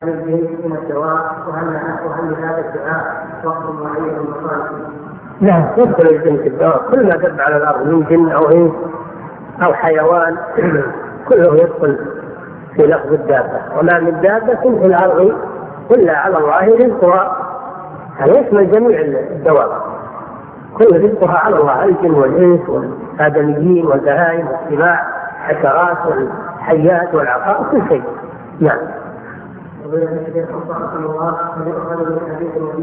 الجنس من الدواء وهل هذا الدعاء وقت معين ومكان؟ لا، يدخل الجن في الدواء، كل ما دب على الأرض من جن أو إنس أو حيوان كله يدخل في لفظ الدابة. وما من دابة في الأرض إلا على الله رزقها، هذا يشمل جميع الدواب، كل رزقها على الله، الجن والإنس والآدميين والبهائم والسباع الحشرات والحيات والعقار كل شيء. نعم.